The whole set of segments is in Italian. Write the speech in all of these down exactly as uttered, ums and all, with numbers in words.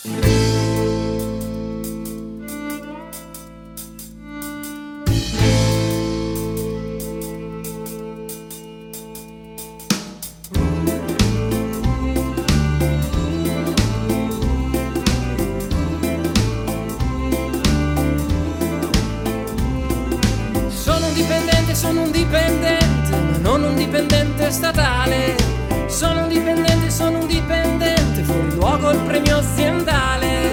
Sono un dipendente, ma non un dipendente statale. Sono un dipendente, sono un dipendente, fuori luogo il premio aziendale.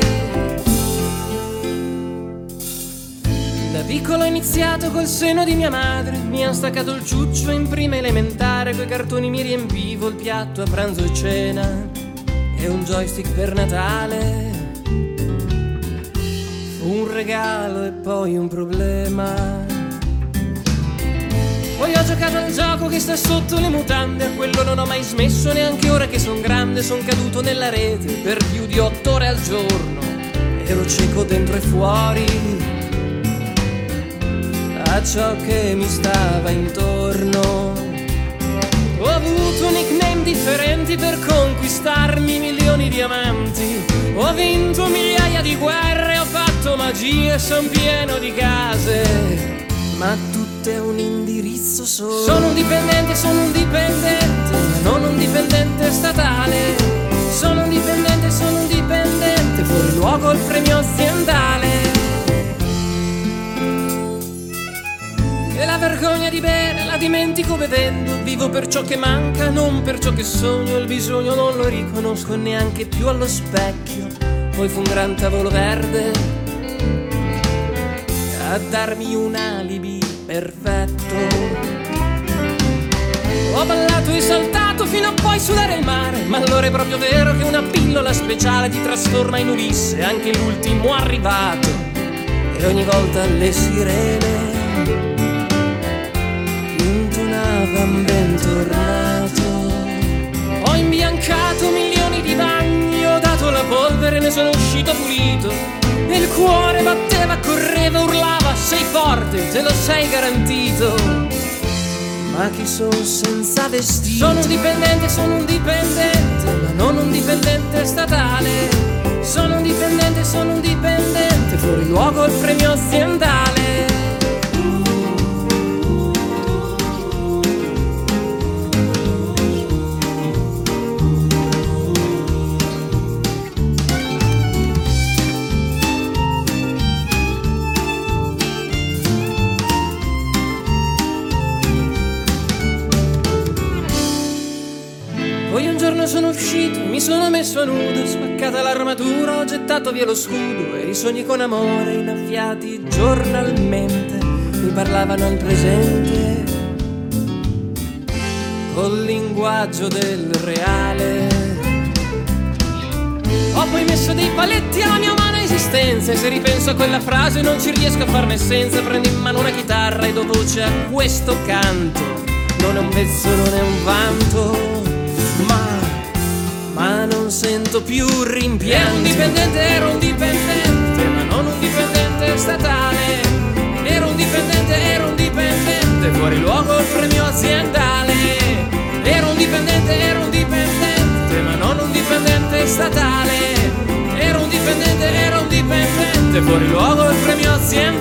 Da piccolo ho iniziato col seno di mia madre. Mi han staccato il ciuccio in prima elementare. Coi cartoni mi riempivo il piatto a pranzo e cena. E un joystick per Natale. Fu un regalo e poi un problema. Poi ho giocato al gioco che sta sotto le mutande. A quello non ho mai smesso neanche ora che son grande. Son caduto nella rete per più di otto ore al giorno. Ero cieco dentro e fuori a ciò che mi stava intorno. Ho avuto nickname differenti per conquistarmi milioni di amanti. Ho vinto migliaia di guerre, ho fatto magia e son pieno di case. Ma tutto è un indirizzo solo. Sono un dipendente, sono un dipendente, ma non un dipendente statale. Sono un dipendente, sono un dipendente, fuori luogo il premio aziendale. E la vergogna di bere la dimentico bevendo. Vivo per ciò che manca, non per ciò che sogno. Il bisogno non lo riconosco neanche più allo specchio. Poi fu un gran tavolo verde a darmi un alibi perfetto. Ho ballato e saltato fino a poi sudare il mare. Ma allora è proprio vero che una pillola speciale ti trasforma in Ulisse, anche l'ultimo arrivato. E ogni volta le sirene intonavano bentornato. Ho imbiancato milioni di bagni, ho dato la polvere e ne sono uscito pulito. E il cuore batteva, correva, urlava, sei forte, te lo sei garantito. Ma chi son senza vestito? Sono un dipendente, sono un dipendente, ma non un dipendente statale. Sono un dipendente, sono un dipendente, fuori luogo il premio aziendale. Poi un giorno sono uscito, mi sono messo a nudo, spaccata l'armatura, ho gettato via lo scudo. E i sogni con amore innaffiati giornalmente mi parlavano al presente col linguaggio del reale. Ho poi messo dei paletti alla mia umana esistenza. E se ripenso a quella frase non ci riesco a farne senza. Prendo in mano una chitarra e do voce a questo canto. Non è un vezzo, non è un vanto, Ma, ma non sento più rimpianto. Ero un dipendente, ero un dipendente, ma non un dipendente statale. Ero un dipendente, ero un dipendente, fuori luogo il premio aziendale. Ero un dipendente, ero un dipendente, ma non un dipendente statale. Ero un dipendente, ero un dipendente, fuori luogo il premio aziendale.